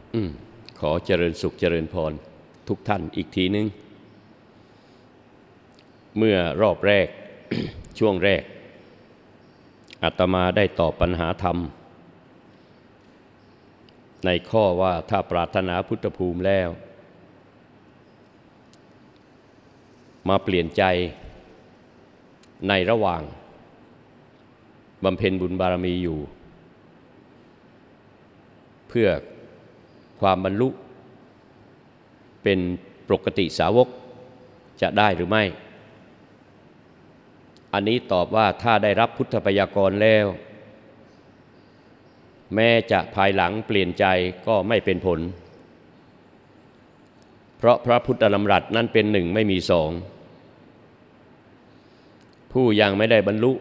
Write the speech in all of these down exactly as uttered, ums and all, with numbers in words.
อืมขอเจริญสุขเจริญพรทุกท่านอีกทีนึงเมื่อรอบแรก ช่วงแรกอาตมาได้ตอบปัญหาธรรมในข้อว่าถ้าปรารถนาพุทธภูมิแล้วมาเปลี่ยนใจในระหว่างบำเพ็ญบุญบารมีอยู่เพื่อความบรรลุเป็นปกติสาวกจะได้หรือไม่อันนี้ตอบว่าถ้าได้รับพุทธพยากรแล้วแม้จะภายหลังเปลี่ยนใจก็ไม่เป็นผลเพราะพระพุทธดำรัสนั้นเป็นหนึ่งไม่มีสองผู้ยังไม่ได้บรรลุ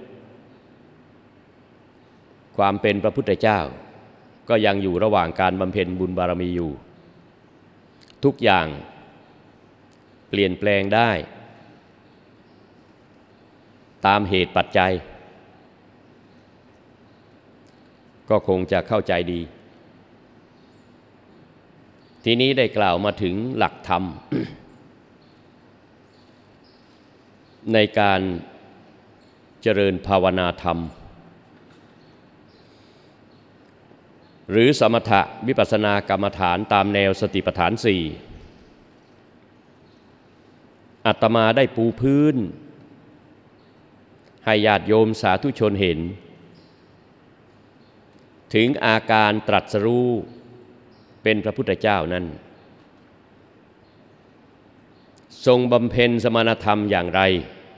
ความเป็นพระพุทธเจ้าก็ยังอยู่ระหว่างการบำเพ็ญบุญบารมีอยู่ทุกอย่างเปลี่ยนแปลงได้ตามเหตุปัจจัยก็คงจะเข้าใจดีทีนี้ได้กล่าวมาถึงหลักธรรม ในการเจริญภาวนาธรรมหรือสมถะวิปัสสนากรรมฐานตามแนวสติปัฏฐานสี่อาตมาได้ปูพื้นให้ญาติโยมสาธุชนเห็นถึงอาการตรัสรู้เป็นพระพุทธเจ้านั้นทรงบำเพ็ญสมณธรรมอย่างไร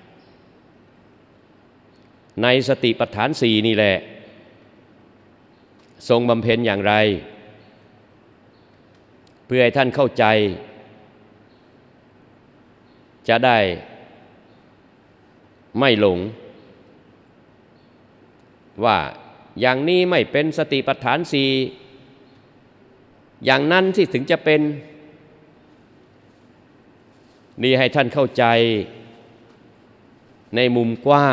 ในสติปัฏฐานสี่นี่แหละทรงบำเพ็ญอย่างไรเพื่อให้ท่านเข้าใจจะได้ไม่หลงว่าอย่างนี้ไม่เป็นสติปัฏฐานสี่อย่างนั้นที่ถึงจะเป็นนี่ให้ท่านเข้าใจในมุมกว้าง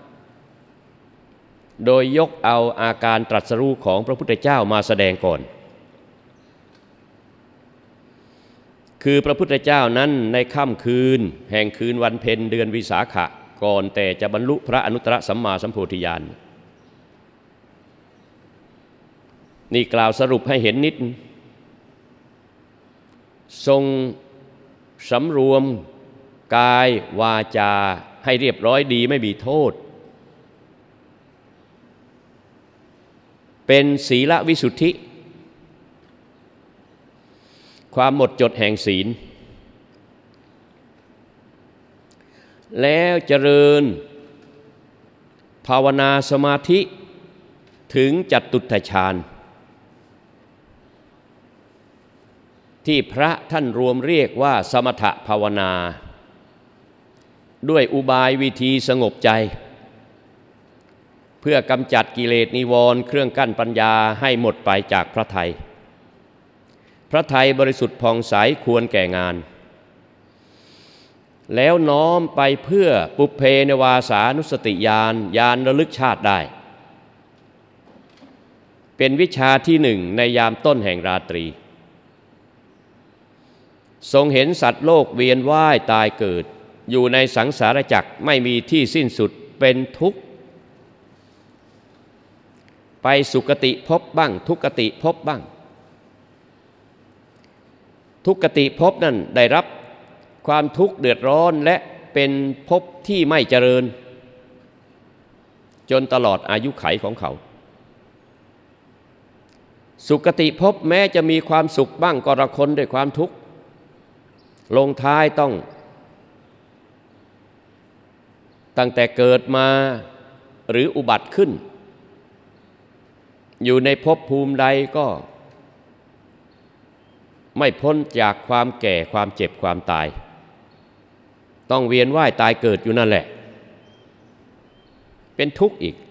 โดยยกเอาอาการตรัสรู้ของพระพุทธเจ้ามาแสดงก่อนคือพระพุทธเจ้านั้นในค่ำคืนแห่งคืนวันเพ็ญเดือนวิสาขะก่อนแต่จะบรรลุพระอนุตตรสัมมาสัมโพธิญาณนี่กล่าวสรุปให้เห็นนิดทรงสำรวมกายวาจาให้เรียบร้อยดีไม่มีโทษเป็นศีลวิสุทธิความหมดจดแห่งศีลแล้วเจริญภาวนาสมาธิถึงจัตุตถฌานที่พระท่านรวมเรียกว่าสมถภาวนาด้วยอุบายวิธีสงบใจเพื่อกำจัดกิเลสนิวรณ์เครื่องกั้นปัญญาให้หมดไปจากพระทัยพระทัยบริสุทธิ์ผ่องใสควรแก่งานแล้วน้อมไปเพื่อปุพเพนวาสานุสติญาณญาณระลึกชาติได้เป็นวิชาที่หนึ่งในยามต้นแห่งราตรีทรงเห็นสัตว์โลกเวียนว่ายตายเกิดอยู่ในสังสารวัฏไม่มีที่สิ้นสุดเป็นทุกข์ไปสุคติภพบ้างทุกขติภพบ้างทุกขติภพนั้นได้รับความทุกข์เดือดร้อนและเป็นภพที่ไม่เจริญจนตลอดอายุขัยของเขาสุคติภพแม้จะมีความสุขบ้างก็ระคนด้วยความทุกข์ลงท้ายต้องตั้งแต่เกิดมาหรืออุบัติขึ้นอยู่ในภพภูมิใดก็ไม่พ้นจากความแก่ความเจ็บความตายต้องเวียนว่ายตายเกิดอยู่นั่นแหละเป็นทุกข์อีก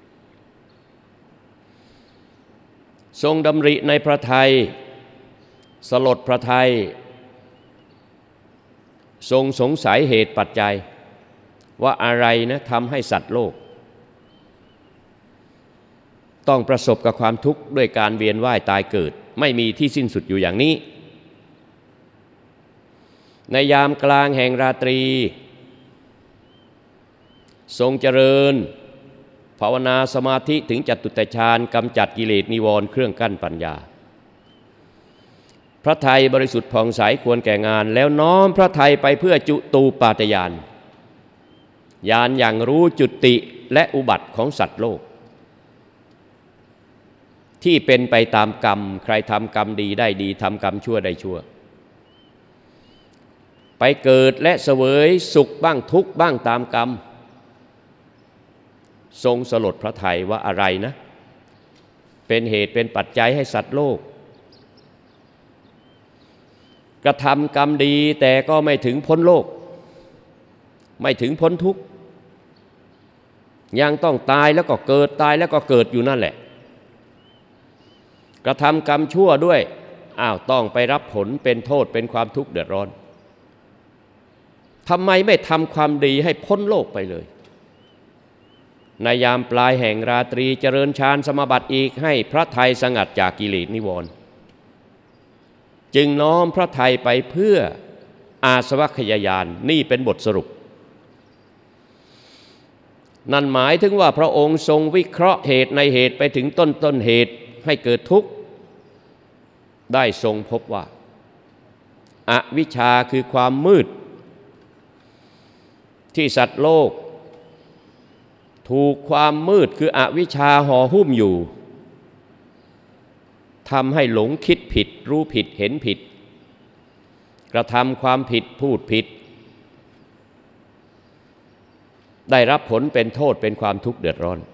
ทรงดำริในพระทัยสลดพระทัยทรงสงสัยเหตุปัจจัยว่าอะไรนะทำให้สัตว์โลกต้องประสบกับความทุกข์ด้วยการเวียนว่ายตายเกิดไม่มีที่สิ้นสุดอยู่อย่างนี้ในยามกลางแห่งราตรีทรงเจริญภาวนาสมาธิถึงจตุตฌานกำจัดกิเลสนิวรณ์เครื่องกั้นปัญญาพระทัยบริสุทธิ์ผ่องใสควรแก่งานแล้วน้อมพระทัยไปเพื่อจุตูปาตญาณญาณอย่างรู้จุติและอุบัติของสัตว์โลกที่เป็นไปตามกรรมใครทำกรรมดีได้ดีทำกรรมชั่วได้ชั่วไปเกิดและเสวยสุขบ้างทุกข์บ้างตามกรรมทรงสลดพระทัยว่าอะไรนะเป็นเหตุเป็นปัจจัยให้สัตว์โลกกระทำกรรมดีแต่ก็ไม่ถึงพ้นโลกไม่ถึงพ้นทุกข์ยังต้องตายแล้วก็เกิดตายแล้วก็เกิดอยู่นั่นแหละกระทำกรรมชั่วด้วยอ้าวต้องไปรับผลเป็นโทษเป็นความทุกข์เดือดร้อนทำไมไม่ทำความดีให้พ้นโลกไปเลยในยามปลายแห่งราตรีเจริญฌานสมาบัติอีกให้พระทัยสงัดจากกิเลสนิวรณ์จึงน้อมพระทัยไปเพื่ออาสวัคยายานนี่เป็นบทสรุปนั่นหมายถึงว่าพระองค์ทรงวิเคราะห์เหตุในเหตุไปถึงต้นต้นเหตุให้เกิดทุกข์ได้ทรงพบว่าอวิชชาคือความมืดที่สัตว์โลกถูกความมืดคืออวิชชาห่อหุ้มอยู่ทำให้หลงคิดผิดรู้ผิดเห็นผิดกระทำความผิดพูดผิดได้รับผลเป็นโทษเป็นความทุกข์เดือดร้อน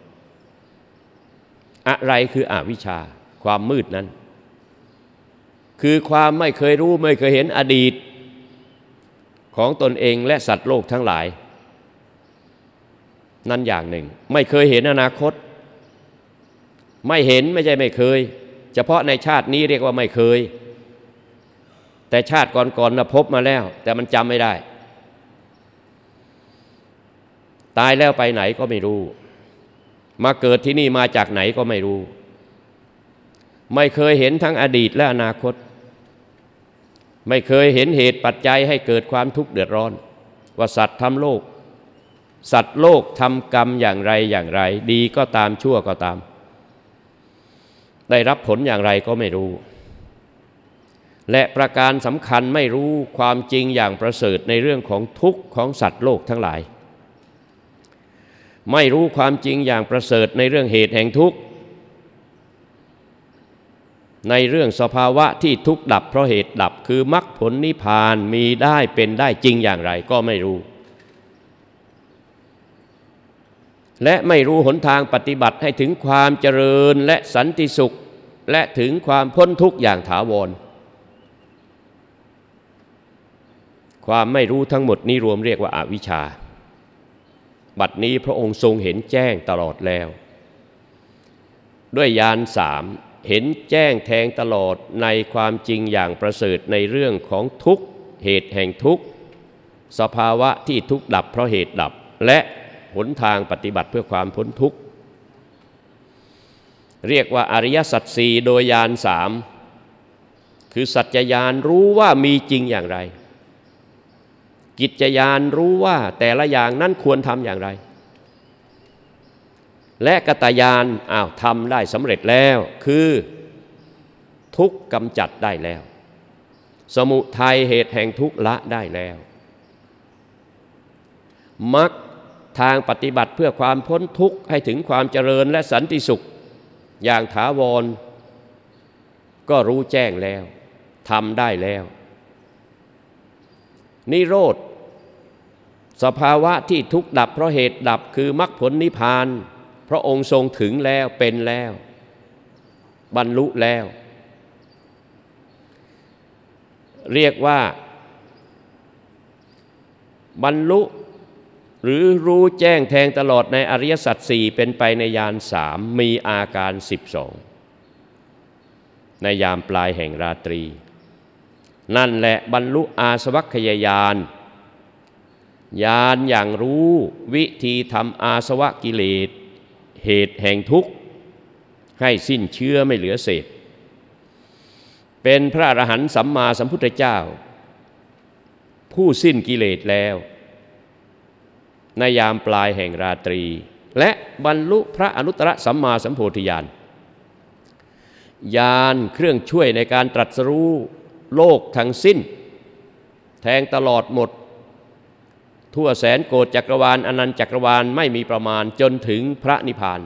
อะไรคืออวิชชาความมืดนั้นคือความไม่เคยรู้ไม่เคยเห็นอดีตของตนเองและสัตว์โลกทั้งหลายนั่นอย่างหนึ่งไม่เคยเห็นอนาคตไม่เห็นไม่ใช่ไม่เคยเฉพาะในชาตินี้เรียกว่าไม่เคยแต่ชาติก่อนๆน่ะพบมาแล้วแต่มันจำไม่ได้ตายแล้วไปไหนก็ไม่รู้มาเกิดที่นี่มาจากไหนก็ไม่รู้ไม่เคยเห็นทั้งอดีตและอนาคตไม่เคยเห็นเหตุปัจจัยให้เกิดความทุกข์เดือดร้อนว่าสัตว์ทำโลกสัตว์โลกทำกรรมอย่างไรอย่างไรดีก็ตามชั่วก็ตามได้รับผลอย่างไรก็ไม่รู้และประการสำคัญไม่รู้ความจริงอย่างประเสริฐในเรื่องของทุกข์ของสัตว์โลกทั้งหลายไม่รู้ความจริงอย่างประเสริฐในเรื่องเหตุแห่งทุกข์ในเรื่องสภาวะที่ทุกข์ดับเพราะเหตุดับคือมรรคผลนิพพานมีได้เป็นได้จริงอย่างไรก็ไม่รู้และไม่รู้หนทางปฏิบัติให้ถึงความเจริญและสันติสุขและถึงความพ้นทุกข์อย่างถาวรความไม่รู้ทั้งหมดนี้รวมเรียกว่าอวิชชาบัดนี้พระองค์ทรงเห็นแจ้งตลอดแล้วด้วยญาณสามเห็นแจ้งแทงตลอดในความจริงอย่างประเสริฐในเรื่องของทุกข์เหตุแห่งทุกข์สภาวะที่ทุกข์ดับเพราะเหตุดับและหนทางปฏิบัติเพื่อความพ้นทุกข์เรียกว่าอริยสัจสี่โดยญาณสามคือสัจจญาณรู้ว่ามีจริงอย่างไรกิจญาณรู้ว่าแต่ละอย่างนั้นควรทำอย่างไรและกตญาณอ้าวทำได้สำเร็จแล้วคือทุกข์กำจัดได้แล้วสมุทัยเหตุแห่งทุกข์ละได้แล้วมรรคทางปฏิบัติเพื่อความพ้นทุกข์ให้ถึงความเจริญและสันติสุขอย่างถาวรก็รู้แจ้งแล้วทำได้แล้วนิโรธสภาวะที่ทุกข์ดับเพราะเหตุดับคือมรรคผลนิพพานพระองค์ทรงถึงแล้วเป็นแล้วบรรลุแล้วเรียกว่าบรรลุหรือรู้แจ้งแทงตลอดในอริยสัจสี่เป็นไปในญาณสามมีอาการสิบสองในยามปลายแห่งราตรีนั่นแหละบรรลุอาสวัคยายานญาณอย่างรู้วิธีทำอาสวะกิเลสเหตุแห่งทุกข์ให้สิ้นเชื้อไม่เหลือเศษเป็นพระอรหันต์สัมมาสัมพุทธเจ้าผู้สิ้นกิเลสแล้วในยามปลายแห่งราตรีและบรรลุพระอนุตตรสัมมาสัมโพธิญาณญาณเครื่องช่วยในการตรัสรู้โลกทั้งสิ้นแทงตลอดหมดทั่วแสนโกฏจักรวาลอนันตจักรวาลไม่มีประมาณจนถึงพระนิพพาน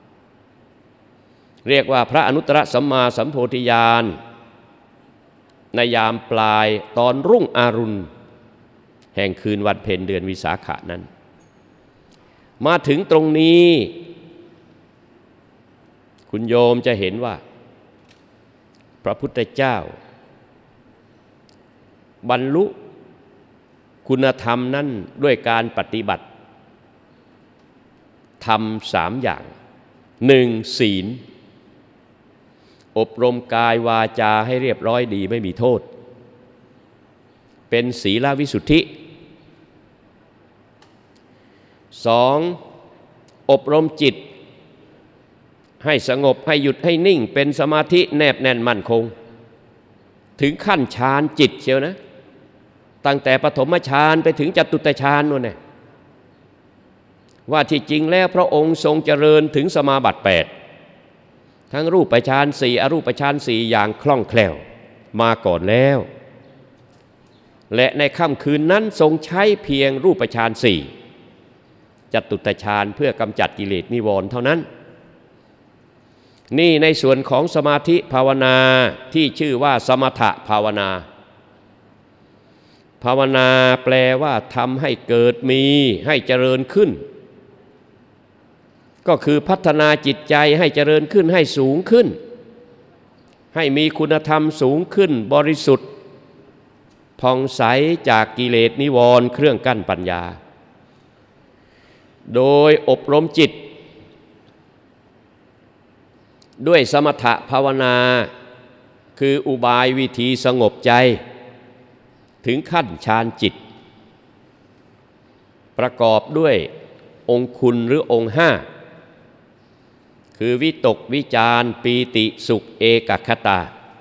เรียกว่าพระอนุตตรสัมมาสัมโพธิญาณในยามปลายตอนรุ่งอรุณแห่งคืนวันเพ็ญเดือนวิสาขะนั้นมาถึงตรงนี้คุณโยมจะเห็นว่าพระพุทธเจ้าบรรลุคุณธรรมนั้นด้วยการปฏิบัติทำสามอย่างหนึ่งศีลอบรมกายวาจาให้เรียบร้อยดีไม่มีโทษเป็นศีลวิสุทธิสองอบรมจิตให้สงบให้หยุดให้นิ่งเป็นสมาธิแนบแน่นมั่นคงถึงขั้นฌานจิตเชียวนะตั้งแต่ปฐมฌานไปถึงจตุตฌานนู่นแหละว่าที่จริงแล้วพระองค์ทรงเจริญถึงสมาบัติแปดทั้งรูปฌานสี่อรูปฌานสี่อย่างคล่องแคล่วมาก่อนแล้วและในค่ำคืนนั้นทรงใช้เพียงรูปฌานสี่จตุตฌานเพื่อกำจัดกิเลสนิวรณ์เท่านั้นนี่ในส่วนของสมาธิภาวนาที่ชื่อว่าสมถภาวนาภาวนาแปลว่าทำให้เกิดมีให้เจริญขึ้นก็คือพัฒนาจิตใจให้เจริญขึ้นให้สูงขึ้นให้มีคุณธรรมสูงขึ้นบริสุทธิ์ผ่องใสจากกิเลสนิวรณ์เครื่องกั้นปัญญาโดยอบรมจิตด้วยสมถภาวนาคืออุบายวิธีสงบใจถึงขั้นฌานจิตประกอบด้วยองค์คุณหรือองค์ห้าคือวิตกวิจารปีติสุขเอกคตา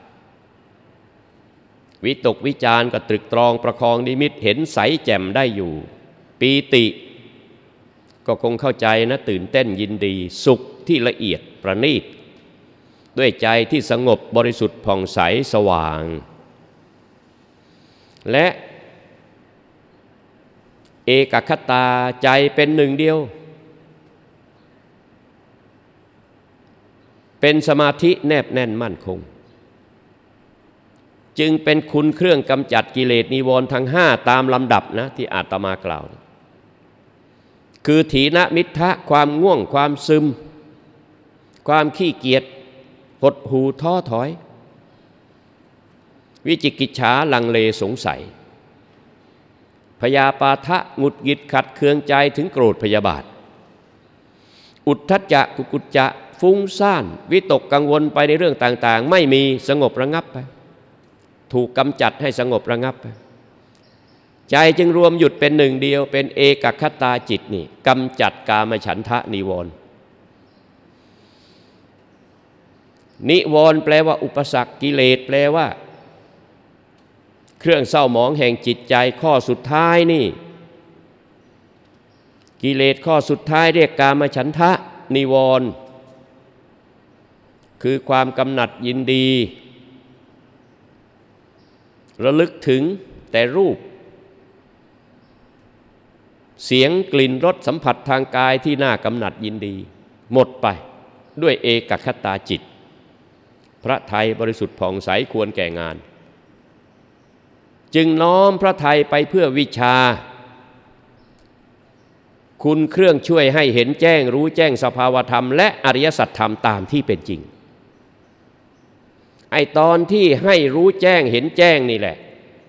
วิตกวิจารก็ตรึกตรองประคองนิมิตเห็นใสแจ่มได้อยู่ปีติก็คงเข้าใจนะตื่นเต้นยินดีสุขที่ละเอียดประณีตด้วยใจที่สงบบริสุทธิ์ผ่องใสสว่างและเอกคตาใจเป็นหนึ่งเดียวเป็นสมาธิแนบแน่นมั่นคงจึงเป็นคุณเครื่องกำจัดกิเลสนิวรณ์ทั้งห้าตามลำดับนะที่อาตมากล่าวคือถีนมิทธะความง่วงความซึมความขี้เกียจหดหู่ท้อถอยวิจิกิจฉาลังเลสงสัยพยาปาทะหงุดหงิดขัดเคืองใจถึงโกรธพยาบาทอุทธัจจะกุกุจจะฟุ้งซ่านวิตกกังวลไปในเรื่องต่างๆไม่มีสงบระงับไปถูกกำจัดให้สงบระงับไปใจจึงรวมหยุดเป็นหนึ่งเดียวเป็นเอกคตาจิตนี่กำจัดกามฉันทะนิวรณ์นิวรณ์แปลว่าอุปสรรคกิเลสแปลว่าเครื่องเศร้าหมองแห่งจิตใจข้อสุดท้ายนี่กิเลสข้อสุดท้ายเรียกกามฉันทะนิวรณ์คือความกำหนัดยินดีระลึกถึงแต่รูปเสียงกลิ่นรสสัมผัสทางกายที่น่ากำหนัดยินดีหมดไปด้วยเอกคตาจิตพระทัยบริสุทธิ์ผ่องใสควรแก่งานจึงน้อมพระทัยไปเพื่อวิชาคุณเครื่องช่วยให้เห็นแจ้งรู้แจ้งสภาวธรรมและอริยสัจธรรมตามที่เป็นจริงไอตอนที่ให้รู้แจ้งเห็นแจ้งนี่แหละ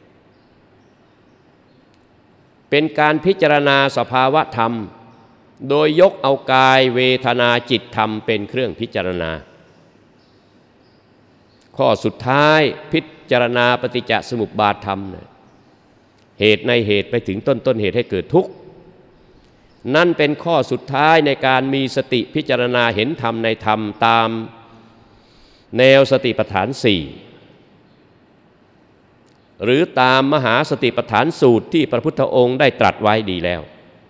เป็นการพิจารณาสภาวธรรมโดยยกเอากายเวทนาจิตธรรมเป็นเครื่องพิจารณาข้อสุดท้ายพิจารณาปฏิจจสมุปบาทธรรมเหตุในเหตุไปถึงต้นต้นเหตุให้เกิดทุกข์นั่นเป็นข้อสุดท้ายในการมีสติพิจารณาเห็นธรรมในธรรมตามแนวสติปัฏฐานสี่หรือตามมหาสติปัฏฐานสูตรที่พระพุทธองค์ได้ตรัสไว้ดีแล้ว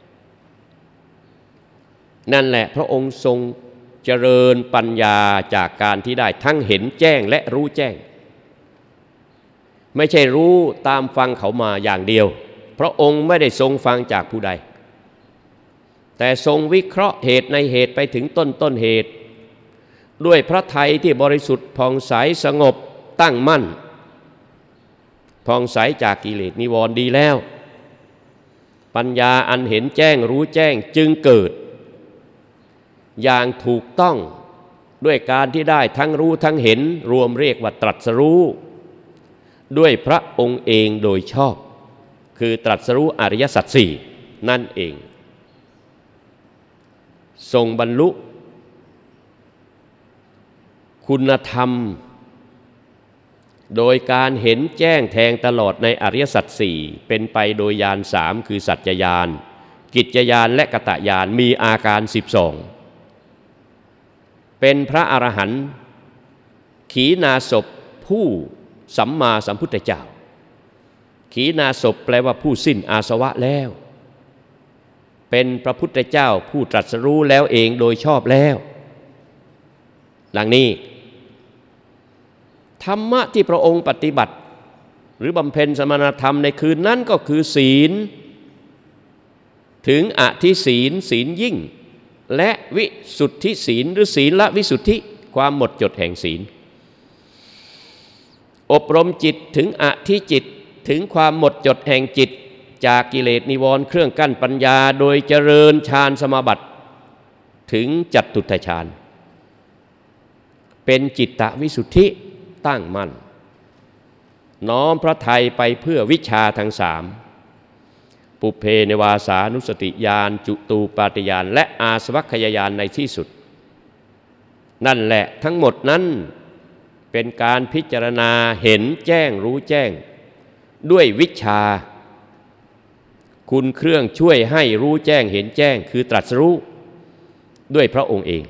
นั่นแหละพระองค์ทรงเจริญปัญญาจากการที่ได้ทั้งเห็นแจ้งและรู้แจ้งไม่ใช่รู้ตามฟังเขามาอย่างเดียวพระองค์ไม่ได้ทรงฟังจากผู้ใดแต่ทรงวิเคราะห์เหตุในเหตุไปถึงต้นต้นเหตุด้วยพระทัยที่บริสุทธิ์ผ่องใสสงบตั้งมั่นผ่องใสจากกิเลสนิวรณ์ดีแล้วปัญญาอันเห็นแจ้งรู้แจ้งจึงเกิดอย่างถูกต้องด้วยการที่ได้ทั้งรู้ทั้งเห็นรวมเรียกว่าตรัสรู้ด้วยพระองค์เองโดยชอบคือตรัสรู้อริยสัจสี่นั่นเองทรงบรรลุคุณธรรมโดยการเห็นแจ้งแทงตลอดในอริยสัจสี่เป็นไปโดยญาณสามคือสัจจญาณกิจจญาณและกตญาณมีอาการสิบสองเป็นพระอรหันต์ขีณาสพผู้สัมมาสัมพุทธเจ้าขีณาสพแปลว่าผู้สิ้นอาสวะแล้วเป็นพระพุทธเจ้าผู้ตรัสรู้แล้วเองโดยชอบแล้วดังนี้ธรรมะที่พระองค์ปฏิบัติหรือบำเพ็ญสมณธรรมในคืนนั้นก็คือศีลถึงอธิศีลศีลยิ่งและวิสุทธิศีลหรือศีลวิสุทธิความหมดจดแห่งศีลอบรมจิตถึงอธิจิตถึงความหมดจดแห่งจิตจากกิเลสนิวรณ์เครื่องกั้นปัญญาโดยเจริญฌานสมาบัติถึงจัตุตฌานเป็นจิตตวิสุทธิตั้งมั่นน้อมพระทัยไปเพื่อวิชาทั้งสามปุเพนิวาสานุสติญาณจุตูปาติญาณและอาสวัคคยญาณในที่สุดนั่นแหละทั้งหมดนั้นเป็นการพิจารณาเห็นแจ้งรู้แจ้งด้วยวิชาคุณเครื่องช่วยให้รู้แจ้งเห็นแจ้งคือตรัสรู้ด้วยพระองค์เอง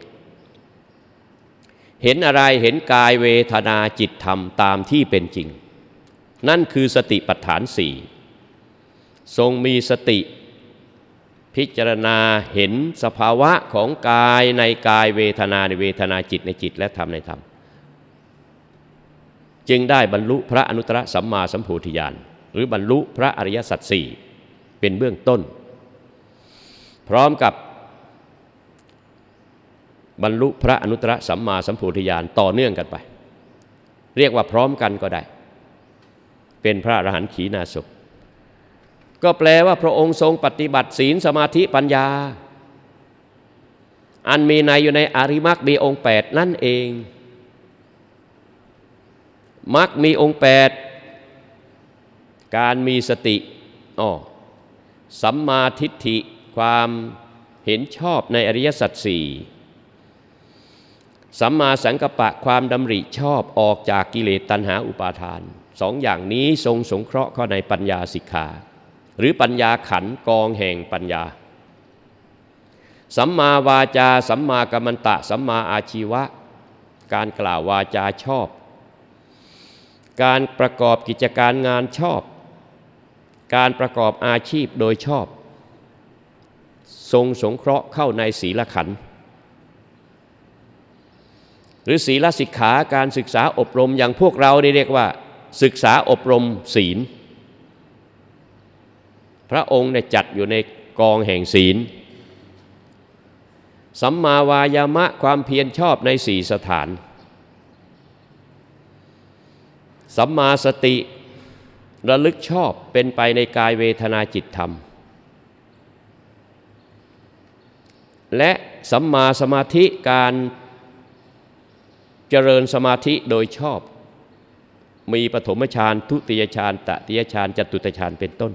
เห็นอะไรเห็นกายเวทนาจิตธรรมตามที่เป็นจริงนั่นคือสติปัฏฐานสี่ทรงมีสติพิจารณาเห็นสภาวะของกายในกายเวทนาในเวทนาจิตในจิตและธรรมในธรรมจึงได้บรรลุพระอนุตตรสัมมาสัมโพธิญาณหรือบรรลุพระอริยสัจสี่เป็นเบื้องต้นพร้อมกับบรรลุพระอนุตตรสัมมาสัมโพธิญาณต่อเนื่องกันไปเรียกว่าพร้อมกันก็ได้เป็นพระอรหันต์ขีณาสพก็แปลว่าพระองค์ทรงปฏิบัติศีลสมาธิปัญญาอันมีในอยู่ในอริยมรรคมีองค์แปดนั่นเองมรรคมีองค์แปดการมีสติอ๋อสัมมาทิฏฐิความเห็นชอบในอริยสัจสี่สัมมาสังกัปปะความดำริชอบออกจากกิเลสตัณหาอุปาทานสองอย่างนี้ทรงสงเคราะห์เข้าในปัญญาสิกขาหรือปัญญาขันธ์กองแห่งปัญญาสัมมาวาจาสัมมากัมมันตะสัมมาอาชีวะการกล่าววาจาชอบการประกอบกิจการงานชอบการประกอบอาชีพโดยชอบทรงสงเคราะห์เข้าในศีลขันธ์หรือศีลสิกขาการศึกษาอบรมอย่างพวกเราเรียกว่าศึกษาอบรมศีลพระองค์เนี่ยจัดอยู่ในกองแห่งศีลสัมมาวายามะความเพียรชอบในสี่สถานสัมมาสติระลึกชอบเป็นไปในกายเวทนาจิตธรรมและสัมมาสมาธิการเจริญสมาธิโดยชอบมีปฐมฌานทุติยฌานตติยฌานจตุตฌานเป็นต้น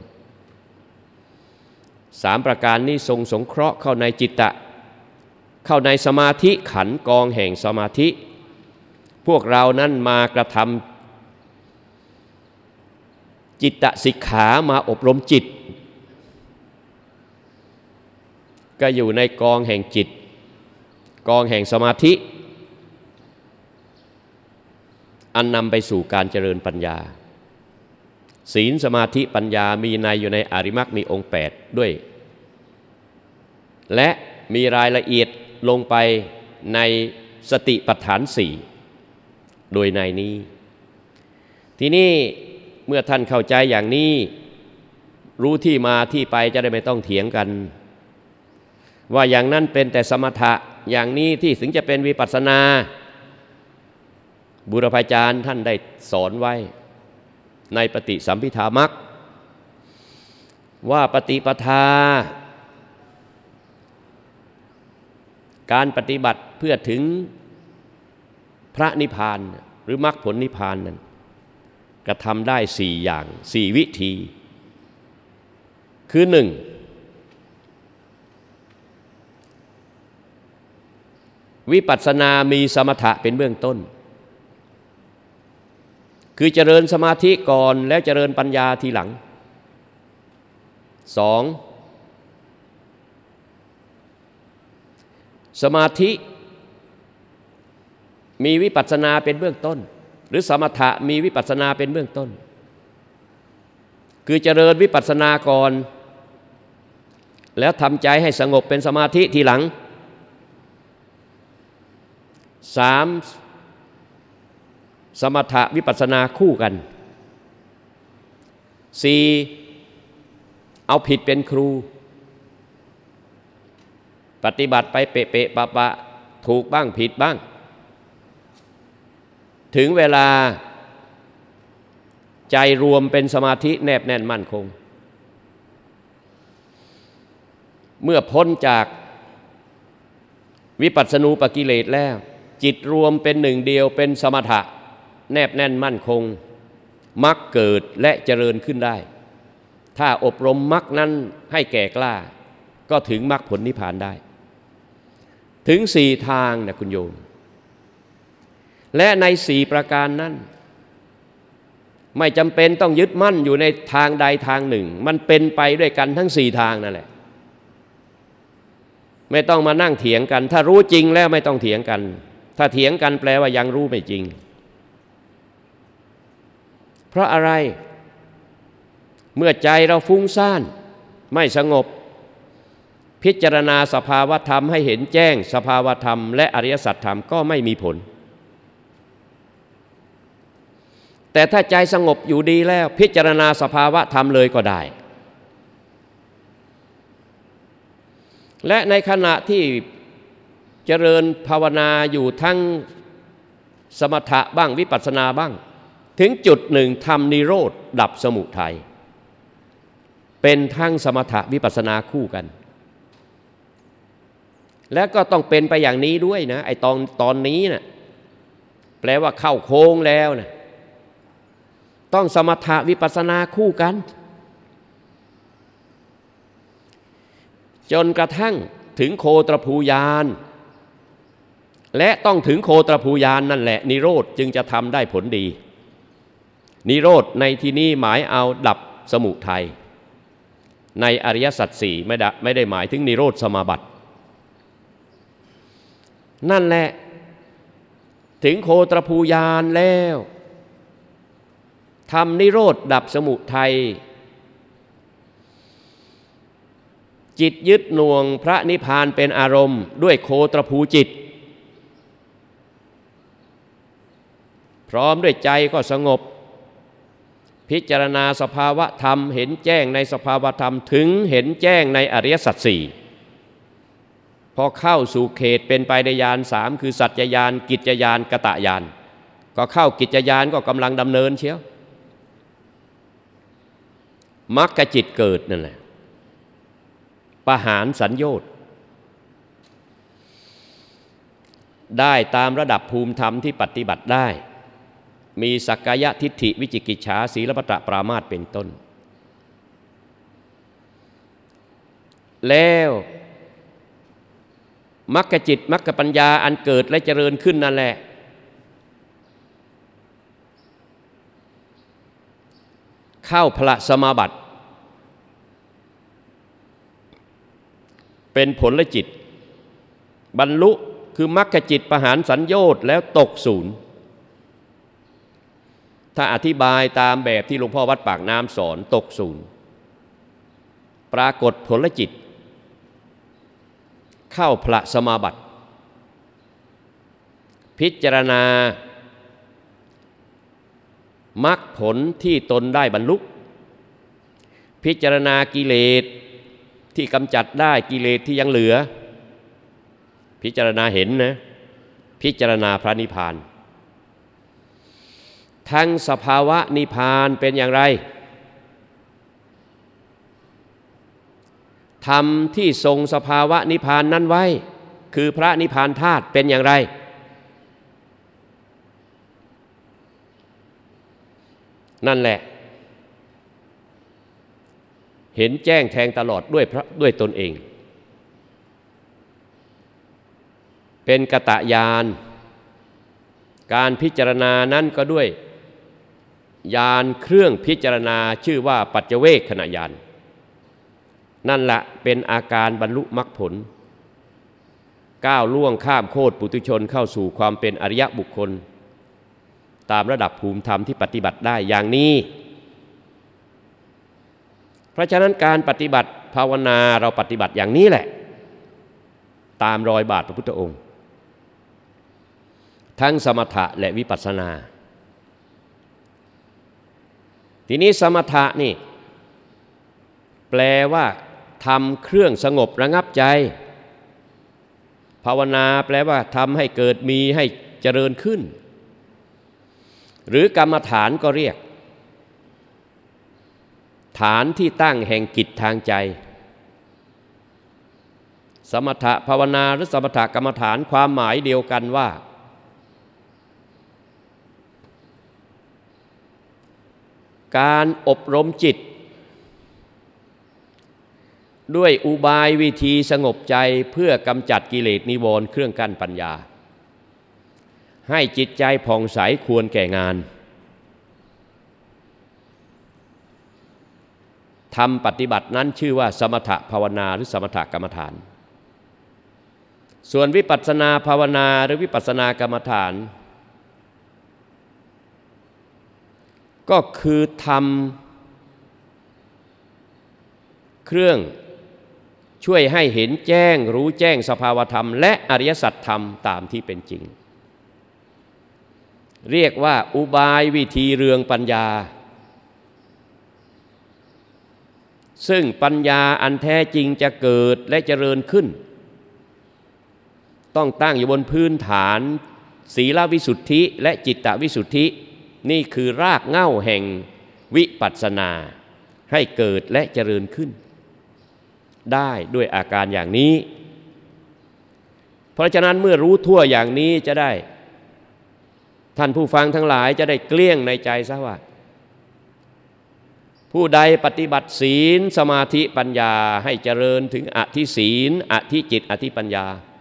สามประการนี้ทรงสงเคราะห์เข้าในจิตตะเข้าในสมาธิขันธ์กองแห่งสมาธิพวกเรานั้นมากระทำจิตตสิกขามาอบรมจิตก็อยู่ในกองแห่งจิตกองแห่งสมาธิอันนำไปสู่การเจริญปัญญาศีลสมาธิปัญญามีในอยู่ในอริมักมีองค์แปดด้วยและมีรายละเอียดลงไปในสติปัฏฐานสี่โดยในนี้ทีนี้เมื่อท่านเข้าใจอย่างนี้รู้ที่มาที่ไปจะได้ไม่ต้องเถียงกันว่าอย่างนั้นเป็นแต่สมถะอย่างนี้ที่ถึงจะเป็นวิปัสสนาบูรพาจารย์ท่านได้สอนไว้ในปฏิสัมภิทามรรคว่าปฏิปทาการปฏิบัติเพื่อถึงพระนิพพานหรือมรรคผลนิพพานนั้นกระทำได้สี่อย่างสี่วิธีคือหนึ่งวิปัสสนามีสมถะเป็นเบื้องต้นคือเจริญสมาธิก่อนแล้วเจริญปัญญาทีหลังสองสมาธิมีวิปัสสนาเป็นเบื้องต้นหรือสมถะมีวิปัสสนาเป็นเบื้องต้นคือเจริญวิปัสสนาก่อนแล้วทำใจให้สงบเป็นสมาธิทีหลังสามสมถะวิปัสสนาคู่กันสี่เอาผิดเป็นครูปฏิบัติไปเปะเปะปะปะถูกบ้างผิดบ้างถึงเวลาใจรวมเป็นสมาธิแนบแน่นมั่นคงเมื่อพ้นจากวิปัสสนูปกิเลสแล้วจิตรวมเป็นหนึ่งเดียวเป็นสมถะแนบแน่นมั่นคงมรรคเกิดและเจริญขึ้นได้ถ้าอบรมมรรคนั้นให้แก่กล้าก็ถึงมรรคผลนิพพานได้ถึงสี่ทางนะคุณโยมและในสี่ประการนั้นไม่จำเป็นต้องยึดมั่นอยู่ในทางใดทางหนึ่งมันเป็นไปด้วยกันทั้งสี่ทางนั่นแหละไม่ต้องมานั่งเถียงกันถ้ารู้จริงแล้วไม่ต้องเถียงกันถ้าเถียงกันแปลว่ายังรู้ไม่จริงเพราะอะไรเมื่อใจเราฟุ้งซ่านไม่สงบพิจารณาสภาวธรรมให้เห็นแจ้งสภาวธรรมและอริยสัจธรรมก็ไม่มีผลแต่ถ้าใจสงบอยู่ดีแล้วพิจารณาสภาวธรรมเลยก็ได้และในขณะที่เจริญภาวนาอยู่ทั้งสมถะบ้างวิปัสสนาบ้างถึงจุดหนึ่งทำนิโรธดับสมุทัยเป็นทั้งสมถะวิปัสสนาคู่กันและก็ต้องเป็นไปอย่างนี้ด้วยนะไอ้ตอนตอนนี้นะแปลว่าเข้าโค้งแล้วนะต้องสมถะวิปัสสนาคู่กันจนกระทั่งถึงโคตรภูญาณและต้องถึงโคตรภูญาณนั่นแหละนิโรธจึงจะทำได้ผลดีนิโรธในที่นี้หมายเอาดับสมุทัยในอริยสัจสี่ไม่ได้ไม่ได้หมายถึงนิโรธสมาบัตินั่นแหละถึงโคตรภูญาณแล้วทำนิโรธดับสมุทัยจิตยึดหน่วงพระนิพพานเป็นอารมณ์ด้วยโคตรภูจิตพร้อมด้วยใจก็สงบพิจารณาสภาวะธรรมเห็นแจ้งในสภาวะธรรมถึงเห็นแจ้งในอริยสัจสี่พอเข้าสู่เขตเป็นไปในญาณสามคือสัจจญาณกิจญาณกตญาณก็เข้ากิจญาณก็กำลังดำเนินเชียวมรรคจิตเกิดนั่นแหละปหารสัญโยชน์ได้ตามระดับภูมิธรรมที่ปฏิบัติได้มีสักกายทิฏฐิวิจิกิจฉาศีลปตะปรามาสเป็นต้นแล้วมรรคจิตมรรคปัญญาอันเกิดและเจริญขึ้นนั่นแหละเข้าพละสมาบัติเป็นผลจิตบรรลุคือมรรคจิตปหารสัญโยชน์แล้วตกศูนย์ถ้าอธิบายตามแบบที่หลวงพ่อวัดปากน้ำสอนตกศูนย์ปรากฏผลจิตเข้าพระสมาบัติพิจารณามรรคผลที่ตนได้บรรลุพิจารณากิเลสที่กำจัดได้กิเลสที่ยังเหลือพิจารณาเห็นนะพิจารณาพระนิพพานทั้งสภาวะนิพพานเป็นอย่างไรธรรมที่ทรงสภาวะนิพพานนั้นไว้คือพระนิพพานธาตุเป็นอย่างไรนั่นแหละเห็นแจ้งแทงตลอดด้วยพระด้วยตนเองเป็นกตญาณการพิจารณานั้นก็ด้วยญาณเครื่องพิจารณาชื่อว่าปัจเจเวคขณญาณนั่นแหละเป็นอาการบรรลุมรรคผลก้าวล่วงข้ามโคตรปุถุชนเข้าสู่ความเป็นอริยบุคคลตามระดับภูมิธรรมที่ปฏิบัติได้อย่างนี้เพราะฉะนั้นการปฏิบัติภาวนาเราปฏิบัติอย่างนี้แหละตามรอยบาทพระพุทธองค์ทั้งสมถะและวิปัสสนาทีนี้สมถะนี่แปลว่าทำเครื่องสงบระงับใจภาวนาแปลว่าทำให้เกิดมีให้เจริญขึ้นหรือกรรมฐานก็เรียกฐานที่ตั้งแห่งกิจทางใจสมถะภาวนาหรือสมถะกรรมฐานความหมายเดียวกันว่าการอบรมจิตด้วยอุบายวิธีสงบใจเพื่อกำจัดกิเลสนิวรณ์เครื่องกั้นปัญญาให้จิตใจผ่องใสควรแก่งานทำปฏิบัตินั้นชื่อว่าสมถะภาวนาหรือสมถะกรรมฐานส่วนวิปัสสนาภาวนาหรือวิปัสสนากรรมฐานก็คือทำเครื่องช่วยให้เห็นแจ้งรู้แจ้งสภาวธรรมและอริยสัจธรรมตามที่เป็นจริงเรียกว่าอุบายวิธีเรืองปัญญาซึ่งปัญญาอันแท้จริงจะเกิดและเจริญขึ้นต้องตั้งอยู่บนพื้นฐานศีลวิสุทธิและจิตตวิสุทธินี่คือรากเหง้าแห่งวิปัสสนาให้เกิดและเจริญขึ้นได้ด้วยอาการอย่างนี้เพราะฉะนั้นเมื่อรู้ทั่วอย่างนี้จะได้ท่านผู้ฟังทั้งหลายจะได้เกลี้ยงในใจซะว่าผู้ใดปฏิบัติศีลสมาธิปัญญาให้เจริญถึงอธิศีลอธิจิตอธิปัญญา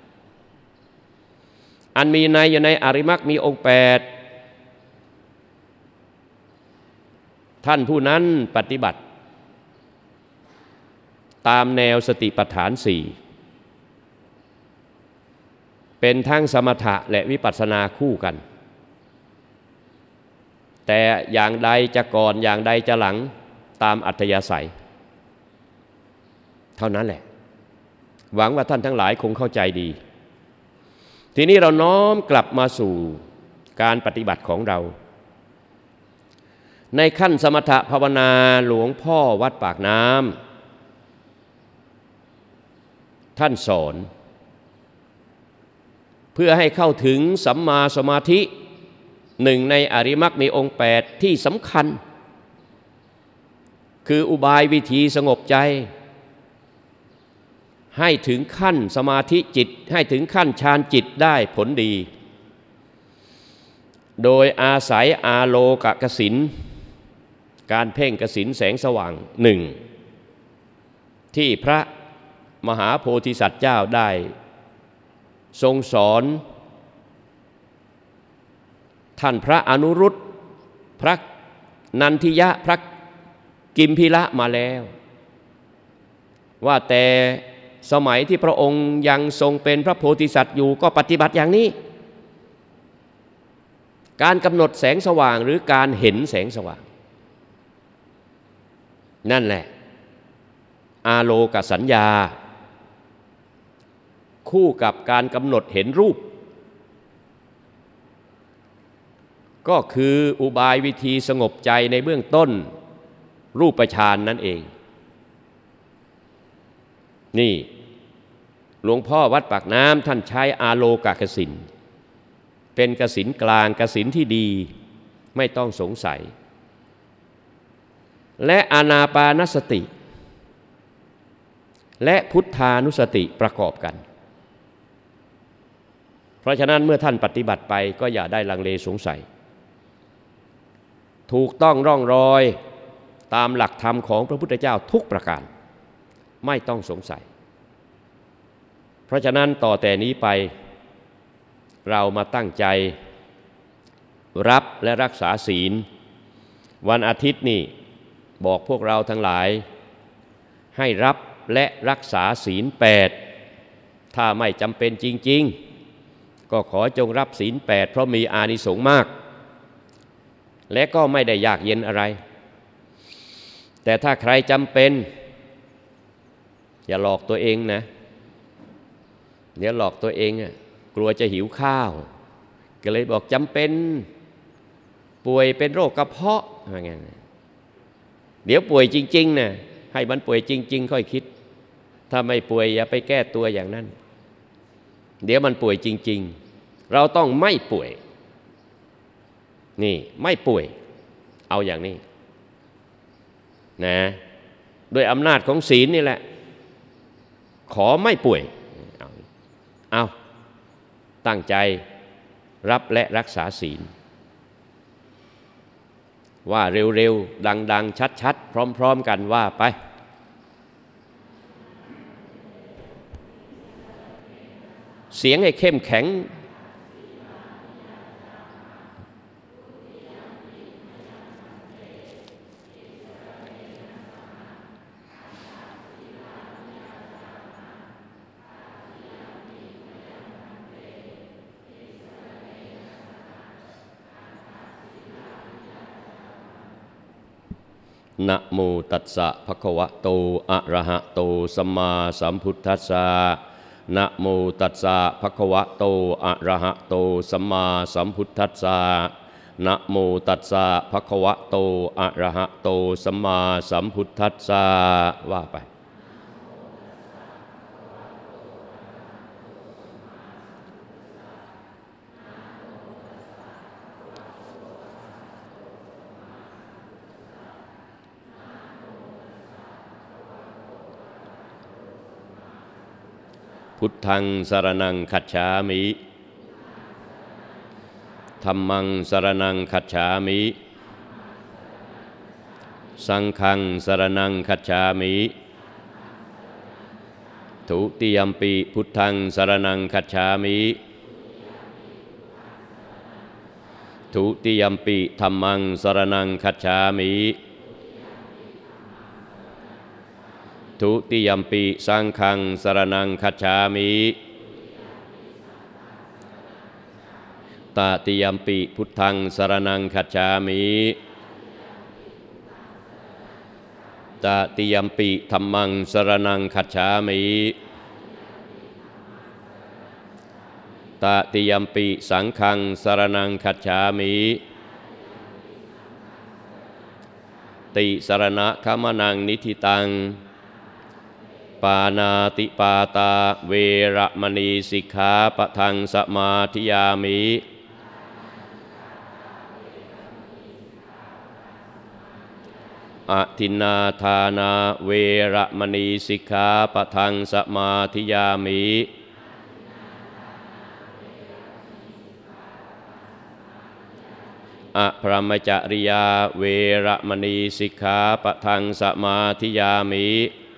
อันมีในอยู่ในอริมักมีองค์แปดท่านผู้นั้นปฏิบัติตามแนวสติปัฏฐานสี่เป็นทั้งสมถะและวิปัสสนาคู่กันแต่อย่างใดจะก่อนอย่างใดจะหลังตามอัธยาศัยเท่านั้นแหละหวังว่าท่านทั้งหลายคงเข้าใจดีทีนี้เราน้อมกลับมาสู่การปฏิบัติของเราในขั้นสมถะภาวนาหลวงพ่อวัดปากน้ำท่านสอนเพื่อให้เข้าถึงสัมมาสมาธิหนึ่งในอริมักมีองค์แปดที่สำคัญคืออุบายวิธีสงบใจให้ถึงขั้นสมาธิจิตให้ถึงขั้นฌานจิตได้ผลดีโดยอาศัยอาโลกกสิณการเพ่งกสิณแสงสว่างหนึ่งที่พระมหาโพธิสัตว์เจ้าได้ทรงสอนท่านพระอนุรุตพระนันทิยะพระกิมพิละมาแล้วว่าแต่สมัยที่พระองค์ยังทรงเป็นพระโพธิสัตว์อยู่ก็ปฏิบัติอย่างนี้การกำหนดแสงสว่างหรือการเห็นแสงสว่างนั่นแหละอาโลกสัญญาคู่กับการกำหนดเห็นรูปก็คืออุบายวิธีสงบใจในเบื้องต้นรูปฌานนั่นเองนี่หลวงพ่อวัดปากน้ำท่านใช้อาโลกกสิณเป็นกสิณกลางกสิณที่ดีไม่ต้องสงสัยและอานาปานสติและพุทธานุสติประกอบกันเพราะฉะนั้นเมื่อท่านปฏิบัติไปก็อย่าได้ลังเลสงสัยถูกต้องร่องรอยตามหลักธรรมของพระพุทธเจ้าทุกประการไม่ต้องสงสัยเพราะฉะนั้นต่อแต่นี้ไปเรามาตั้งใจรับและรักษาศีลวันอาทิตย์นี่บอกพวกเราทั้งหลายให้รับและรักษาศีลแปดถ้าไม่จำเป็นจริงๆก็ขอจงรับศีลแปดเพราะมีอานิสงส์มากและก็ไม่ได้ยากเย็นอะไรแต่ถ้าใครจำเป็นอย่าหลอกตัวเองนะเดี๋ยวหลอกตัวเองอ่ะกลัวจะหิวข้าวก็เลยบอกจำเป็นป่วยเป็นโรคกระเพาะอะไรเงี้ยเดี๋ยวป่วยจริงๆนะให้มันป่วยจริงๆค่อยคิดถ้าไม่ป่วยอย่าไปแก้ตัวอย่างนั้นเดี๋ยวมันป่วยจริงๆเราต้องไม่ป่วยนี่ไม่ป่วยเอาอย่างนี้นะด้วยอำนาจของศีลนี่แหละขอไม่ป่วยเอาเอาตั้งใจรับและรักษาศีลว่าเร็วๆดังๆชัดๆพร้อมๆกันว่าไปเสียงให้เข้มแข็งนะโมตัสสะภะคะวะโตอะระหะโตสัมมาสัมพุทธัสสะนะโมตัสสะภะคะวะโตอะระหะโตสัมมาสัมพุทธัสสะนะโมตัสสะภะคะวะโตอะระหะโตสัมมาสัมพุทธัสสะว่าไปพุทธังสรณังคัจฉามิธัมมังสรณังคัจฉามิสังฆังสรณังคัจฉามิทุติยัมปิพุทธังสรณังคัจฉามิทุติยัมปิธัมมังสรณังคัจฉามิทุติยัมปิสังฆังสรณังคัจฉามิตติยัมปิพุทธังสรณังคัจฉามิตติยัมปิธัมมังสรณังคัจฉามิตติยัมปิสังฆังสรณังคัจฉามิติสรณะคัมนังนิธิตังปานาติปาตาเวระมณีสิกขาปะทังสมาธิยามิอทินนาทานาเวระมณีสิกขาปะทังสมาธิยามิอพรหมจริยาเวระมณีสิกขาปะทังสมาธิยามิ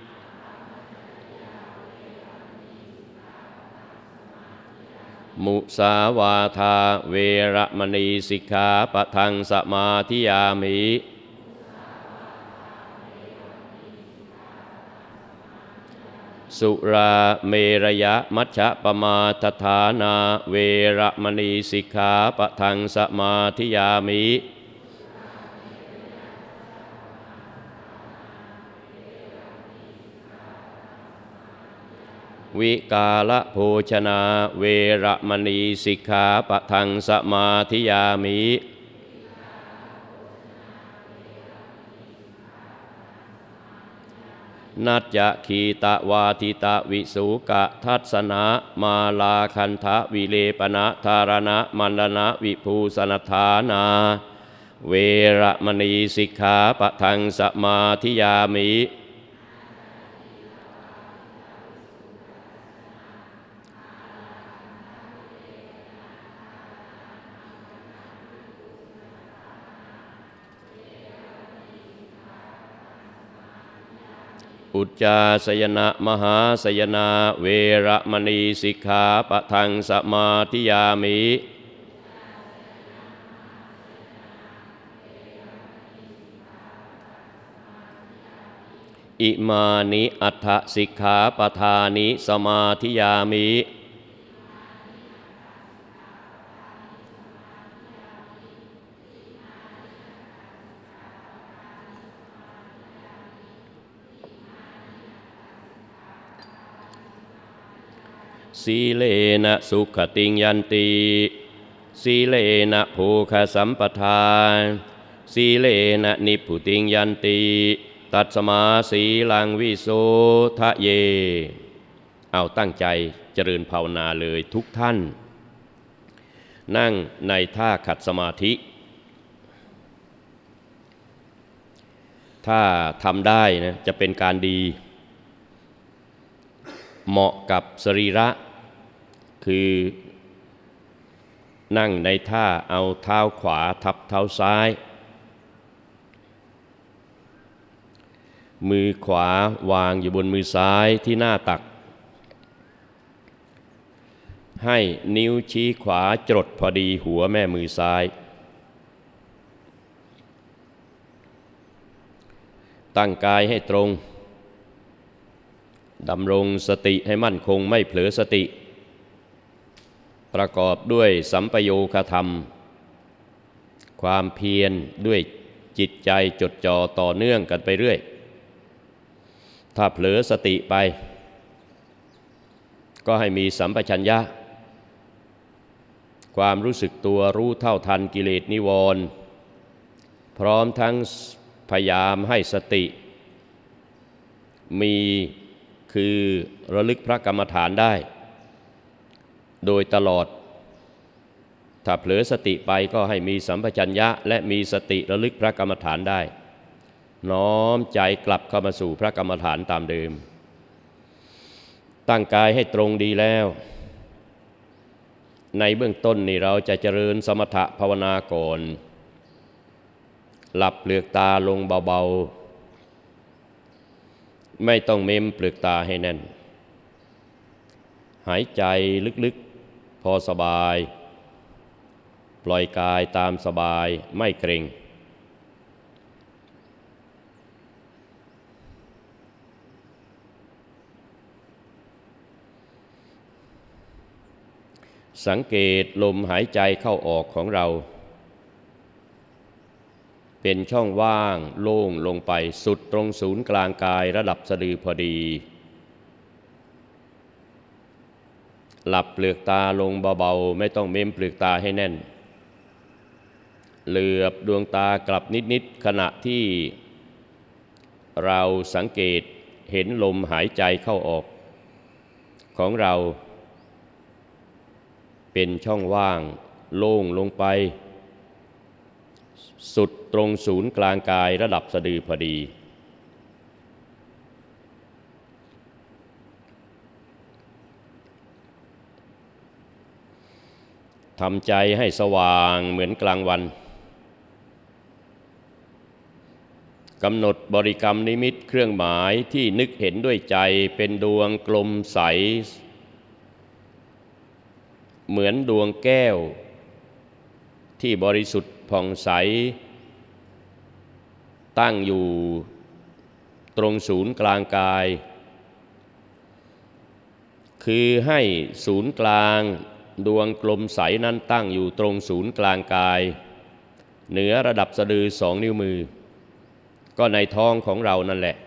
มุสาวาทาเวระมณีสิกขาปะทังสมาธิยามิสุราเมรยะมัชฌะปมาทฐานาเวระมณีสิกขาปะทังสมาธิยามิวิกาลโภชนาเวระมณีสิกขาปะทังสมาธิยามินัจจะขีตะวาทิตะวิสุกะทัศนะมาลาคันทะวิเลปนะธารณะมันดนะวิภูสนธานาเวระมณีสิกขาปะทังสมาธิยามิอุจจาสยนะมหาสยนาเวระมณีสิกขาปะทังสมาธิยามิอิมานิอัฏฐสิกขาปทานิสมาธิยามิสีเลนะสุขติงยันติสีเลนะโภคสัมปทาสีเลนะนิพพุติงยันติตัสมาสีลังวิโสทะเยเอาตั้งใจเจริญภาวนาเลยทุกท่านนั่งในท่าขัดสมาธิถ้าทำได้นะจะเป็นการดีเหมาะกับสรีระคือนั่งในท่าเอาเท้าขวาทับเท้าซ้ายมือขวาวางอยู่บนมือซ้ายที่หน้าตักให้นิ้วชี้ขวาจรดพอดีหัวแม่มือซ้ายตั้งกายให้ตรงดำรงสติให้มั่นคงไม่เผลอสติประกอบด้วยสัมปโยคธรรมความเพียรด้วยจิตใจจดจ่อต่อเนื่องกันไปเรื่อยถ้าเผลอสติไปก็ให้มีสัมปชัญญะความรู้สึกตัวรู้เท่าทันกิเลสนิวรณ์พร้อมทั้งพยายามให้สติมีคือระลึกพระกรรมฐานได้โดยตลอดถ้าเผลอสติไปก็ให้มีสัมปชัญญะและมีสติระลึกพระกรรมฐานได้น้อมใจกลับเข้ามาสู่พระกรรมฐานตามเดิมตั้งกายให้ตรงดีแล้วในเบื้องต้นนี่เราจะเจริญสมถะภาวนาก่อนหลับเปลือกตาลงเบาๆไม่ต้องเม้มเปลือกตาให้แน่นหายใจลึกๆพอสบายปล่อยกายตามสบายไม่เกร็งสังเกตลมหายใจเข้าออกของเราเป็นช่องว่างโล่งลงไปสุดตรงศูนย์กลางกายระดับสะดือพอดีหลับเปลือกตาลงเบาๆไม่ต้องเม้มเปลือกตาให้แน่นเหลือบดวงตากลับนิดๆขณะที่เราสังเกตเห็นลมหายใจเข้าออกของเราเป็นช่องว่างโล่งลงไปสุดตรงศูนย์กลางกายระดับสะดือพอดีทำใจให้สว่างเหมือนกลางวันกำหนดบริกรรมนิมิตเครื่องหมายที่นึกเห็นด้วยใจเป็นดวงกลมใสเหมือนดวงแก้วที่บริสุทธิ์ผ่องใสตั้งอยู่ตรงศูนย์กลางกายคือให้ศูนย์กลางดวงกลมใสนั้นตั้งอยู่ตรงศูนย์กลางกายเหนือระดับสะดือสองนิ้วมือก็ในท้องของเรานั่นแหละ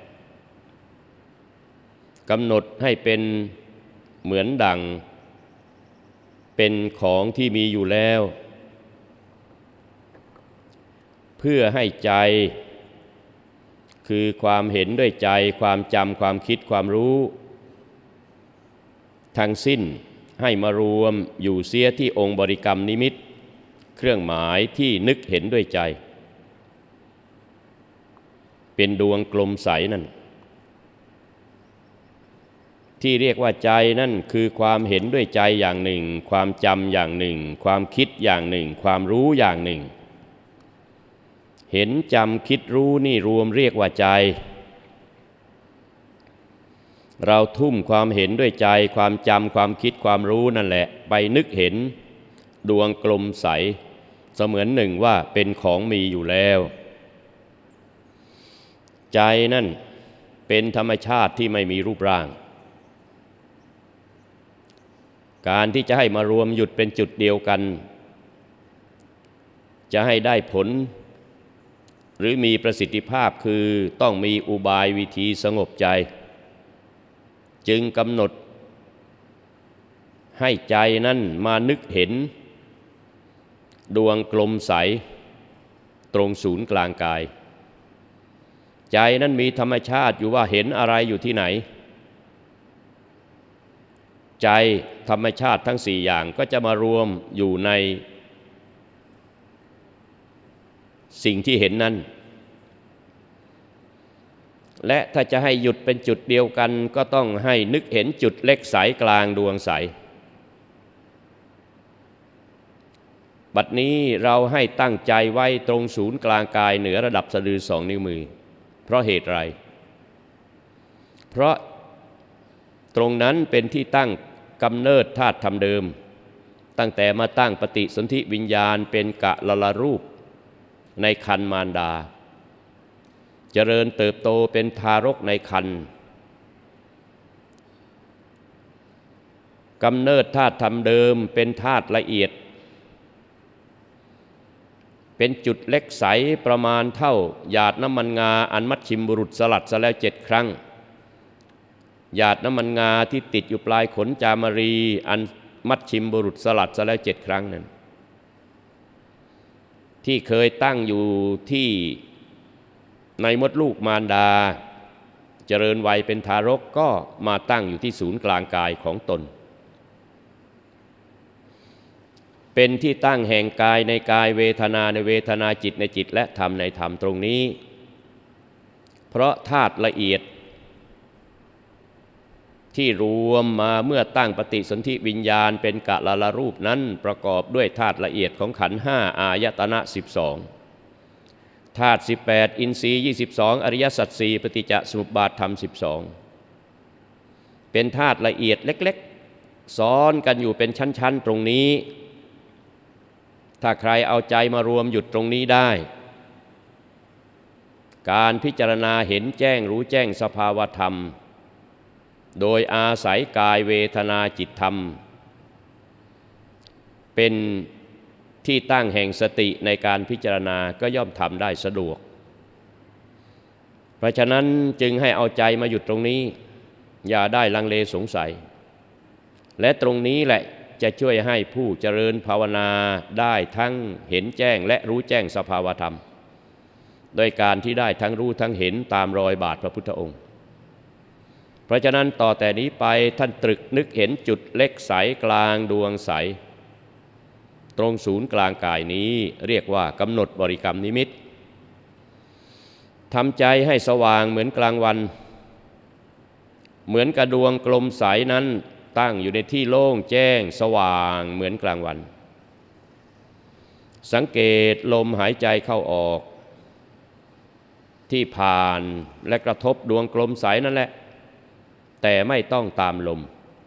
กำหนดให้เป็นเหมือนดังเป็นของที่มีอยู่แล้วเพื่อให้ใจคือความเห็นด้วยใจความจำความคิดความรู้ทั้งสิ้นให้มารวมอยู่เสียที่องค์บริกรรมนิมิตเครื่องหมายที่นึกเห็นด้วยใจเป็นดวงกลมใสนั่นที่เรียกว่าใจนั่นคือความเห็นด้วยใจอย่างหนึ่งความจำอย่างหนึ่งความคิดอย่างหนึ่งความรู้อย่างหนึ่งเห็นจำคิดรู้นี่รวมเรียกว่าใจเราทุ่มความเห็นด้วยใจความจำความคิดความรู้นั่นแหละไปนึกเห็นดวงกลมใสเสมือนหนึ่งว่าเป็นของมีอยู่แล้วใจนั่นเป็นธรรมชาติที่ไม่มีรูปร่างการที่จะให้มารวมหยุดเป็นจุดเดียวกันจะให้ได้ผลหรือมีประสิทธิภาพคือต้องมีอุบายวิธีสงบใจจึงกำหนดให้ใจนั้นมานึกเห็นดวงกลมใสตรงศูนย์กลางกายใจนั้นมีธรรมชาติอยู่ว่าเห็นอะไรอยู่ที่ไหนใจธรรมชาติทั้งสี่อย่างก็จะมารวมอยู่ในสิ่งที่เห็นนั้นและถ้าจะให้หยุดเป็นจุดเดียวกันก็ต้องให้นึกเห็นจุดเล็กใสกลางดวงใสบัดนี้เราให้ตั้งใจไว้ตรงศูนย์กลางกายเหนือระดับสะดือสองนิ้วมือเพราะเหตุไรเพราะตรงนั้นเป็นที่ตั้งกำเนิดธาตุธรรมเดิมตั้งแต่มาตั้งปฏิสนธิวิญญาณเป็นกะละละรูปในครรภ์มารดาเจริญเติบโตเป็นทารกในครรภ์กำเนิดธาตุธรรมเดิมเป็นธาตุละเอียดเป็นจุดเล็กใสประมาณเท่าหยาดน้ำมันงาอันมัชชิมบุรุษสลัดซะแล้วเจ็ดครั้งหยาดน้ำมันงาที่ติดอยู่ปลายขนจามรีอันมัชชิมบุรุษสลัดซะแล้วเจ็ดครั้งนั้นที่เคยตั้งอยู่ที่ในมดลูกมารดาเจริญวัยเป็นทารกก็มาตั้งอยู่ที่ศูนย์กลางกายของตนเป็นที่ตั้งแห่งกายในกายเวทนาในเวทนาจิตในจิตและธรรมในธรรมตรงนี้เพราะธาตุละเอียดที่รวมมาเมื่อตั้งปฏิสนธิวิญญาณเป็นกะละละรูปนั้นประกอบด้วยธาตุละเอียดของขันธ์ห้าอายตนะสิบสองธาตุสิบแปดอินทรีย์ยี่สิบสองอริยสัจสี่ปฏิจจสมุปบาทธรรมสิบสองเป็นธาตุละเอียดเล็กๆซ้อนกันอยู่เป็นชั้นๆตรงนี้ถ้าใครเอาใจมารวมหยุดตรงนี้ได้การพิจารณาเห็นแจ้งรู้แจ้งสภาวธรรมโดยอาศัยกายเวทนาจิตธรรมเป็นที่ตั้งแห่งสติในการพิจารณาก็ย่อมทำได้สะดวกเพราะฉะนั้นจึงให้เอาใจมาหยุดตรงนี้อย่าได้ลังเลสงสัยและตรงนี้แหละจะช่วยให้ผู้เจริญภาวนาได้ทั้งเห็นแจ้งและรู้แจ้งสภาวธรรมโดยการที่ได้ทั้งรู้ทั้งเห็นตามรอยบาทพระพุทธองค์เพราะฉะนั้นต่อแต่นี้ไปท่านตรึกนึกเห็นจุดเล็กใสกลางดวงใสตรงศูนย์กลางกายนี้เรียกว่ากำหนดบริกรรมนิมิตทำใจให้สว่างเหมือนกลางวันเหมือนกระดวงกลมใสนั้นตั้งอยู่ในที่โล่งแจ้งสว่างเหมือนกลางวันสังเกตลมหายใจเข้าออกที่ผ่านและกระทบดวงกลมใสนั่นแหละแต่ไม่ต้องตามลม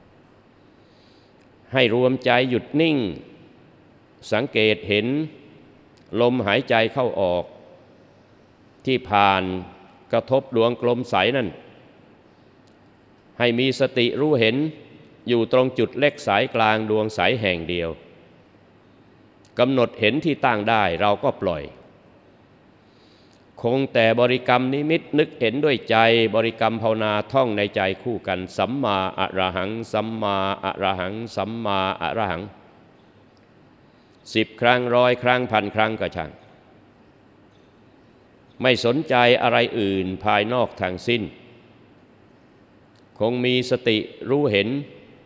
ให้รวมใจหยุดนิ่งสังเกตเห็นลมหายใจเข้าออกที่ผ่านกระทบดวงกลมใสนั่นให้มีสติรู้เห็นอยู่ตรงจุดเล็กสายกลางดวงใสแห่งเดียวกำหนดเห็นที่ตั้งได้เราก็ปล่อยคงแต่บริกรรมนิมิตนึกเห็นด้วยใจบริกรรมภาวนาท่องในใจคู่กันสัมมาอะระหังสัมมาอะระหังสัมมาอะระหังสิบครั้งร้อยครั้งพันครั้งก็ช่างไม่สนใจอะไรอื่นภายนอกทางสิ้นคงมีสติรู้เห็น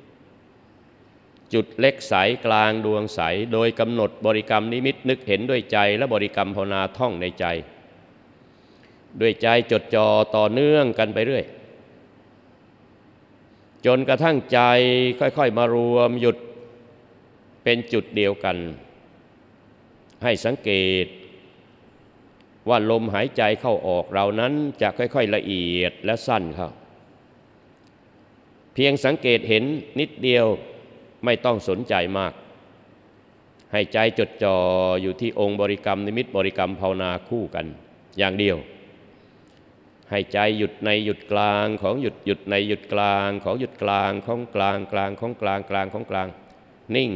จุดเล็กใสกลางดวงใสโดยกำหนดบริกรรมนิมิตนึกเห็นด้วยใจและบริกรรมภาวนาท่องในใจด้วยใจจดจ่อต่อเนื่องกันไปเรื่อยจนกระทั่งใจค่อยๆมารวมหยุดเป็นจุดเดียวกันให้สังเกตว่าลมหายใจเข้าออกเรานั้นจะค่อยๆละเอียดและสั้นเข้าเพียงสังเกตเห็นนิดเดียวไม่ต้องสนใจมากให้ใจจดจ่ออยู่ที่องค์บริกรรมนิมิตบริกรรมภาวนาคู่กันอย่างเดียวให้ใจหยุดในหยุดกลางของหยุดหยุดในหยุดกลางของหยุดกลางของกลางกลางของกลางกลางของกลางนิ่ง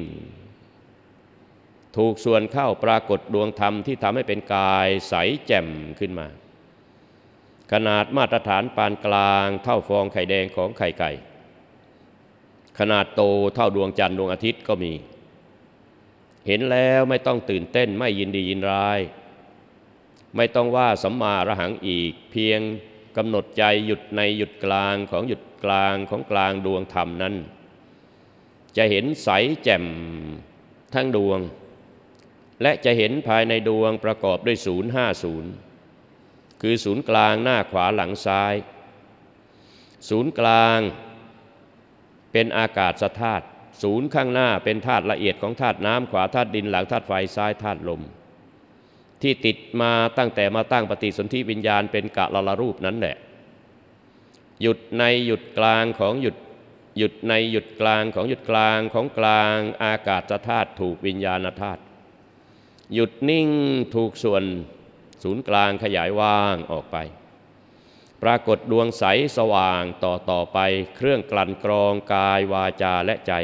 ถูกส่วนเข้าปรากฏดวงธรรมที่ทำให้เป็นกายใสแจ่มขึ้นมาขนาดมาตรฐานปานกลางเท่าฟองไข่แดงของไข่ไก่ขนาดโตเท่าดวงจันทร์ดวงอาทิตย์ก็มีเห็นแล้วไม่ต้องตื่นเต้นไม่ยินดียินร้ายไม่ต้องว่าสัมมาอรหังอีกเพียงกำหนดใจหยุดในหยุดกลางของหยุดกลางของกลางดวงธรรมนั้นจะเห็นใสแจ่มทั้งดวงและจะเห็นภายในดวงประกอบด้วยศูนย์ห้าศูนย์คือศูนย์กลางหน้าขวาหลังซ้ายศูนย์กลางเป็นอากาศธาตุศูนย์ข้างหน้าเป็นธาตุละเอียดของธาตุน้ำขวาธาตุดินหลังธาตุไฟซ้ายธาตุลมที่ติดมาตั้งแต่มาตั้งปฏิสนธิวิญญาณเป็นกะละละรูปนั้นแหละหยุดในหยุดกลางของหยุดหยุดในหยุดกลางของหยุดกลางของกลางอากาศธาตุถูกวิญญาณธาตุหยุดนิ่งถูกส่วนศูนย์กลางขยายว่างออกไปปรากฏดวงใสสว่างต่อต่อไปเครื่องกลั่นกรองกายวาจาและใจ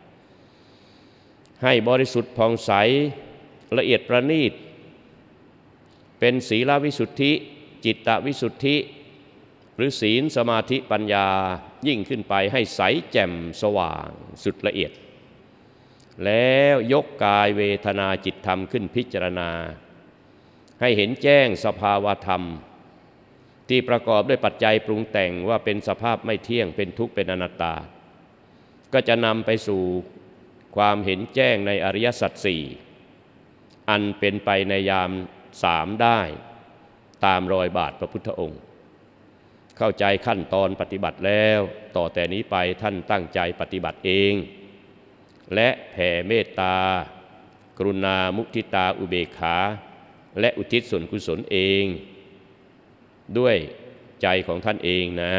ให้บริสุทธิ์ผ่องใสละเอียดประณีตเป็นศีลวิสุทธิจิตตวิสุทธิหรือศีลสมาธิปัญญายิ่งขึ้นไปให้ใสแจ่มสว่างสุดละเอียดแล้วยกกายเวทนาจิตธรรมขึ้นพิจารณาให้เห็นแจ้งสภาวธรรมที่ประกอบด้วยปัจจัยปรุงแต่งว่าเป็นสภาพไม่เที่ยงเป็นทุกข์เป็นอนัตตาก็จะนำไปสู่ความเห็นแจ้งในอริยสัจสี่อันเป็นไปในยามสามได้ตามรอยบาทพระพุทธองค์เข้าใจขั้นตอนปฏิบัติแล้วต่อแต่นี้ไปท่านตั้งใจปฏิบัติเองและแผ่เมตตากรุณามุทิตาอุเบกขาและอุทิศส่วนกุศลเองด้วยใจของท่านเองนะ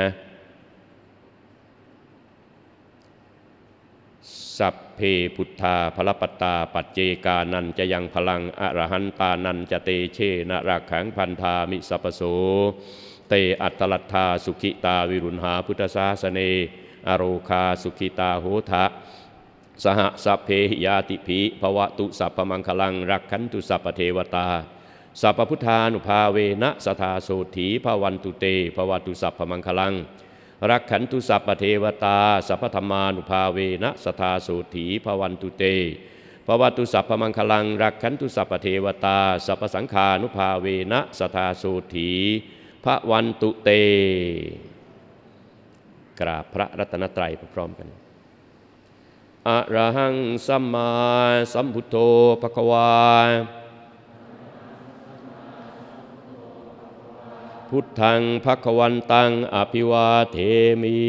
สัพเพพุทธาภลปัตตาปัจเจกานันจะยังพลังอรหันตานันจะเตเชนะรักขังพันธามิสัพโสเตอัตตลัทธาสุขิตาวิรุณหาพุทธศาสเนอโรคาสุขิตาโหทะสหสัพเพหิยาติภิภวตุสัพพมังคลังรักขันตุสัพพเทวตาสัพพพุทธานุภาเวนะสทาโสถีภวันตุเตภวตุสัพพมังคลังรักขันตุสัพพเทวตาสัพพธรรมานุภาเวนะสทาโสถีภวันตุเตภวตุสัพพมังคลังรักขันตุสัพพเทวตาสัพพสังฆานุภาเวนะสทาโสถีภวันตุเตกราบพระรัตนตรัยพร้อมกันอะระหังสัมมาสัมพุทโธภควาพุทธังภควันตังอภิวาเทมิ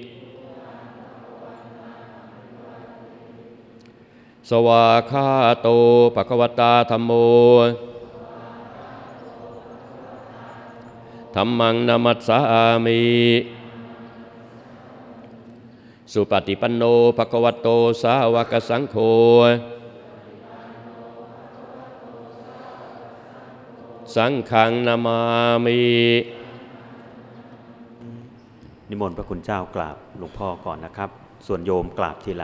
สวาคาโตภควตาธัมโมธัมมังนามัสสามิสุปฏิปันโนภควโตสาวกสังโฆสังฆังนามามินิมนต์พระคุณเจ้ากราบหลวงพ่อก่อนนะครับส่วนโยมกราบทีหลัง